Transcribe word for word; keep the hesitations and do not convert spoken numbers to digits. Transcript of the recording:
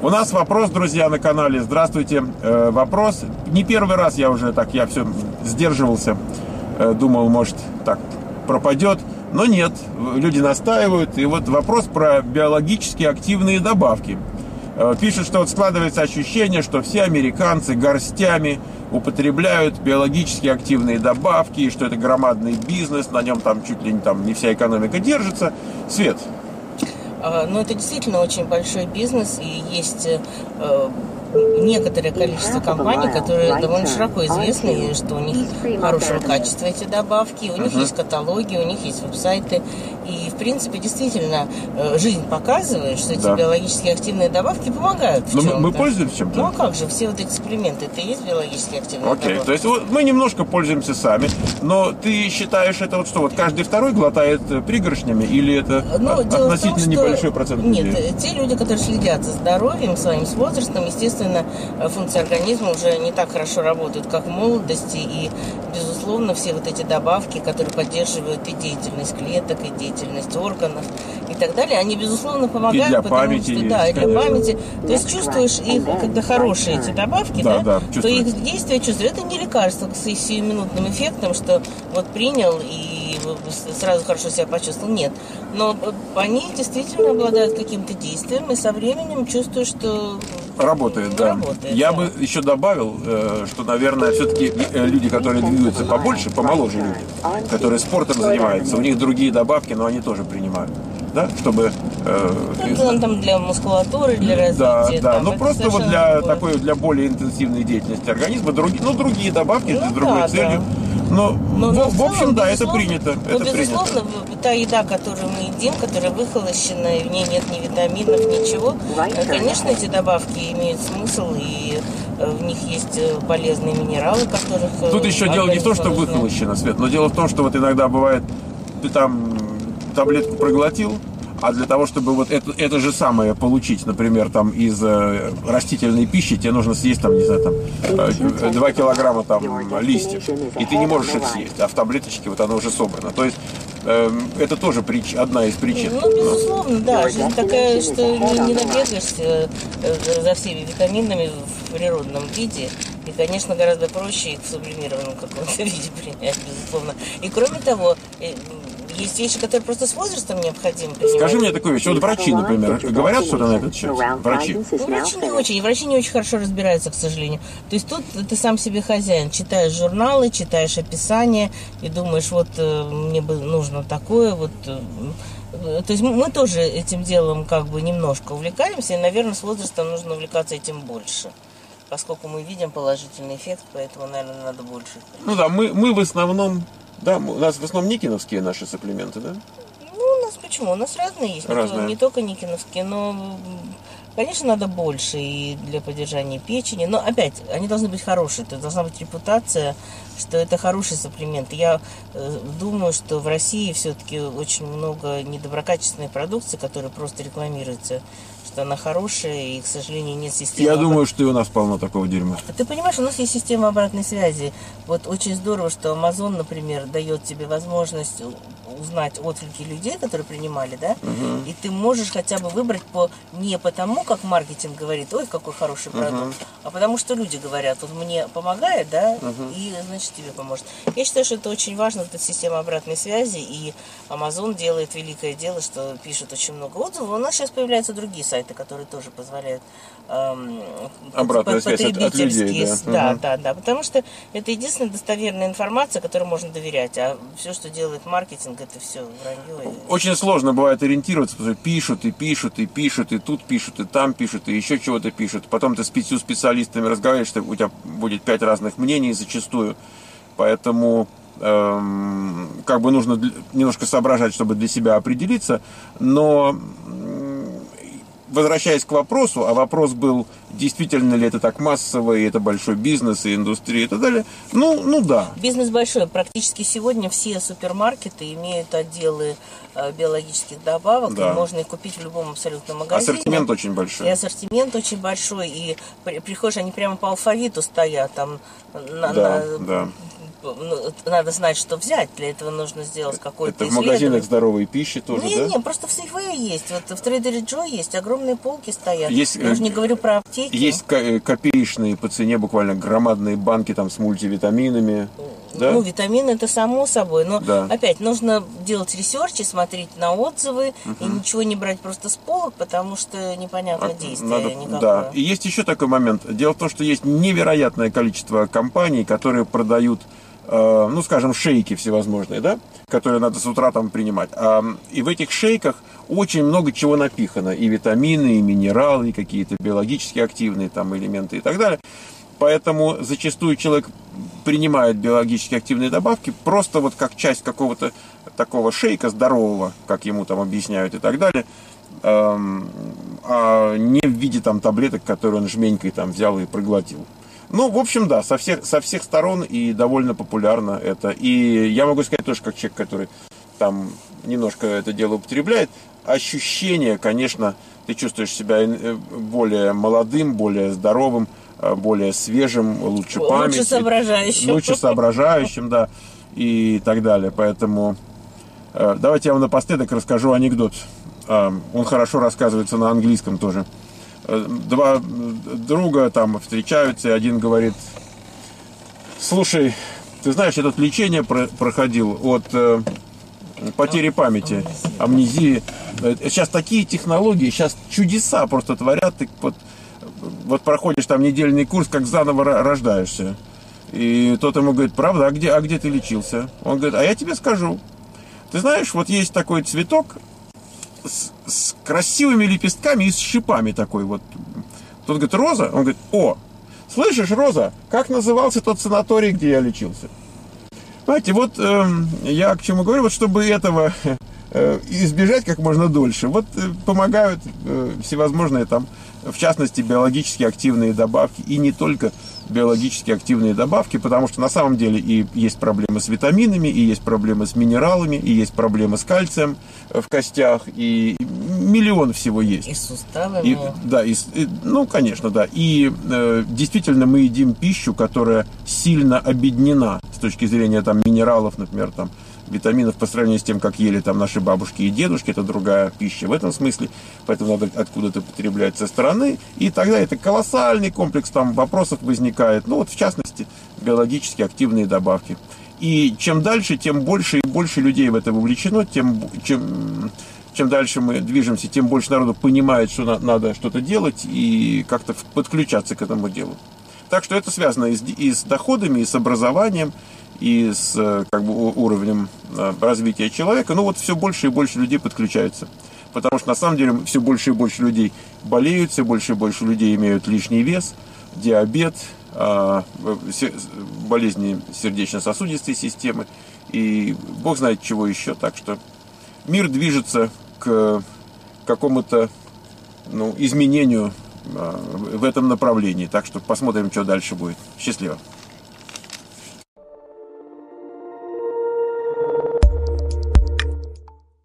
У нас вопрос, друзья, на канале. Здравствуйте. Э, вопрос. Не первый раз я уже так, я все сдерживался. Э, думал, может, так пропадет. Но нет, люди настаивают. И вот вопрос про биологически активные добавки. Э, пишут, что вот складывается ощущение, что все американцы горстями употребляют биологически активные добавки, и что это громадный бизнес, на нем там чуть ли не, там, не вся экономика держится. Свет. Ну, это действительно очень большой бизнес, и есть э, некоторое количество компаний, которые довольно широко известны, что у них хорошего качества эти добавки, у них uh-huh. есть каталоги, у них есть веб-сайты. И, в принципе, действительно, жизнь показывает, что эти да. биологически активные добавки помогают в Но чем-то. Мы, мы пользуемся чем-то? Ну, а как же? Все вот эксперименты, это и есть биологически активные Окей, добавки. то есть вот, мы немножко пользуемся сами, но ты считаешь это вот что, вот каждый второй глотает пригоршнями, или это ну, относительно том, небольшой процент людей? Нет, те люди, которые следят за здоровьем своим, с возрастом, естественно, функции организма уже не так хорошо работают, как в молодости, и, безусловно, все вот эти добавки, которые поддерживают и деятельность клеток, и деятельность органов и так далее, они, безусловно, помогают. И для потому памяти. Что, есть, да, и для конечно. памяти. То есть чувствуешь их, когда хорошие эти добавки, да, да, да, то их действие чувствуешь. Это не лекарство с сиюминутным эффектом, что вот принял и сразу хорошо себя почувствовал. Нет. Но они действительно обладают каким-то действием, и со временем чувствуешь, что Работает, да. Работает, Я да. бы еще добавил, что, наверное, все-таки люди, которые двигаются побольше, помоложе люди, которые спортом занимаются, у них другие добавки, но они тоже принимают, да, чтобы... Э, ну, там для мускулатуры, для развития. Да, да, там, ну просто вот для другое. такой, для более интенсивной деятельности организма, другие, ну, другие добавки ну, с другой да, целью. Да. Но, но, в, но в, в общем, целом, да, это принято. Но, это безусловно, принято. та еда, которую мы едим, которая выхолощена, в ней нет ни витаминов, ничего, конечно, эти добавки имеют смысл, и в них есть полезные минералы, которых... Тут еще дело не в том, что выхолощено, Свет, но дело в том, что вот иногда бывает, ты там таблетку проглотил, а для того, чтобы вот это, это же самое получить, например, там из э, растительной пищи, тебе нужно съесть там, не знаю, там э, два килограмма там листьев, и ты не можешь это съесть, а в таблеточке вот оно уже собрано. То есть э, это тоже прич, одна из причин. Ну, безусловно, да. Жизнь такая, что не, не набегаешься за всеми витаминами в природном виде. И, конечно, гораздо проще их в сублимированном каком-то виде принять, безусловно. И, кроме того, есть вещи, которые просто с возрастом необходимы принимать. Скажи мне такую вещь. Вот врачи, например, говорят что-то на этот счет? Врачи. Ну, врачи не очень. Врачи не очень хорошо разбираются, к сожалению. То есть тут ты сам себе хозяин. Читаешь журналы, читаешь описания и думаешь, вот мне бы нужно такое, вот... То есть мы тоже этим делом как бы немножко увлекаемся, и, наверное, с возрастом нужно увлекаться этим больше. Поскольку мы видим положительный эффект, поэтому, наверное, надо больше. Ну да, мы, мы в основном... Да, у нас в основном никиновские наши сапплименты, да? Ну, у нас почему? У нас разные есть. Разные. Не только никиновские, но, конечно, надо больше и для поддержания печени. Но, опять, они должны быть хорошие. То есть должна быть репутация, что это хороший сапплимент. Я э, думаю, что в России все-таки очень много недоброкачественной продукции, которая просто рекламируется, что она хорошая, и, к сожалению, нет системы... Я обратной... думаю, что и у нас полно такого дерьма. Ты понимаешь, у нас есть система обратной связи. Вот очень здорово, что Amazon, например, дает тебе возможность узнать отклики людей, которые принимали, да, Uh-huh. и ты можешь хотя бы выбрать по не потому, как маркетинг говорит, ой, какой хороший продукт, Uh-huh. а потому что люди говорят, вот мне помогает, да, Uh-huh. и, значит, тебе поможет. Я считаю, что это очень важно, эта система обратной связи, и Amazon делает великое дело, что пишет очень много отзывов. У нас сейчас появляются другие сайты, которые тоже позволяют эм, обратная связь от, от людей, да. Да, Uh-huh. да, да, потому что это единственная достоверная информация, которой можно доверять, а все, что делает маркетинг, это все вранье. Очень сложно бывает ориентироваться, потому что пишут и пишут, и пишут, и тут пишут, и там пишут, и еще чего-то пишут. Потом ты с пятью специалистами разговариваешь, что у тебя будет пять разных мнений зачастую. Поэтому эм, как бы нужно немножко соображать, чтобы для себя определиться. Но возвращаясь к вопросу, а вопрос был, действительно ли это так массово, и это большой бизнес, и индустрия, и так далее. Ну, ну да. Бизнес большой. Практически сегодня все супермаркеты имеют отделы э, биологических добавок. Да. И можно их купить в любом абсолютно магазине. Ассортимент очень большой. И ассортимент очень большой. И при, приходишь, они прямо по алфавиту стоят. Там на, да, на, да. ну, надо знать, что взять. Для этого нужно сделать какой-то Это в магазинах здоровой пищи тоже, не, да? Не, просто в Сейфе есть. Вот в Трейдере Джо есть, огромные полки стоят. Есть, Я уже не говорю про аптеки. Есть копеечные по цене буквально громадные банки там с мультивитаминами. Да? Ну, витамины это само собой. Но да. опять нужно делать ресерч и смотреть на отзывы, угу. и ничего не брать просто с полок, потому что непонятно действие Надо, никакое. Да. И есть еще такой момент. Дело в том, что есть невероятное количество компаний, которые продают, э, ну, скажем, шейки всевозможные, да, которые надо с утра там принимать. А, и в этих шейках очень много чего напихано. И витамины, и минералы, и какие-то биологически активные там элементы и так далее. Поэтому зачастую человек принимает биологически активные добавки просто вот как часть какого-то такого шейка здорового, как ему там объясняют и так далее, эм, а не в виде там таблеток, которые он жменькой там взял и проглотил. Ну, в общем, да, со всех, со всех сторон и довольно популярно это. И я могу сказать тоже, как человек, который там немножко это дело употребляет, ощущение, конечно, ты чувствуешь себя более молодым, более здоровым, более свежим, лучше памяти. Лучше соображающим. Лучше соображающим, да, и так далее. Поэтому э, давайте я вам напоследок расскажу анекдот. Э, он хорошо рассказывается на английском тоже. Э, два друга там встречаются, и один говорит: слушай, ты знаешь, я тут лечение про- проходил от э, потери памяти, амнезии. Сейчас такие технологии, сейчас чудеса просто творят. Ты вот Вот проходишь там недельный курс, как заново рождаешься. И тот ему говорит: правда, а где, а где ты лечился? Он говорит: а я тебе скажу. Ты знаешь, вот есть такой цветок с, с красивыми лепестками и с шипами такой вот. Тот говорит: роза? Он говорит: о, слышишь, роза, как назывался тот санаторий, где я лечился? Знаете, вот э, я к чему говорю, вот чтобы этого э, избежать как можно дольше, вот э, помогают э, всевозможные там, в частности, биологически активные добавки, и не только биологически активные добавки, потому что на самом деле и есть проблемы с витаминами, и есть проблемы с минералами, и есть проблемы с кальцием в костях, и миллион всего есть. И с суставами. И, да, и, ну, конечно, да. И э, действительно мы едим пищу, которая сильно обеднена с точки зрения там минералов, например, там, витаминов по сравнению с тем, как ели там наши бабушки и дедушки. Это другая пища в этом смысле, поэтому надо откуда-то потреблять со стороны. И тогда это колоссальный комплекс там вопросов возникает. Ну вот в частности биологически активные добавки. И чем дальше, тем больше и больше людей в это вовлечено, тем чем, чем дальше мы движемся, тем больше народу понимает, что на, надо что-то делать и как-то подключаться к этому делу. Так что это связано и с, и с доходами, и с образованием, и с как бы, уровнем развития человека. Ну вот все больше и больше людей подключаются. Потому что на самом деле все больше и больше людей болеют, все больше и больше людей имеют лишний вес, диабет, болезни сердечно-сосудистой системы и бог знает чего еще. Так что мир движется к какому-то ну, изменению в этом направлении. Так что посмотрим, что дальше будет. Счастливо.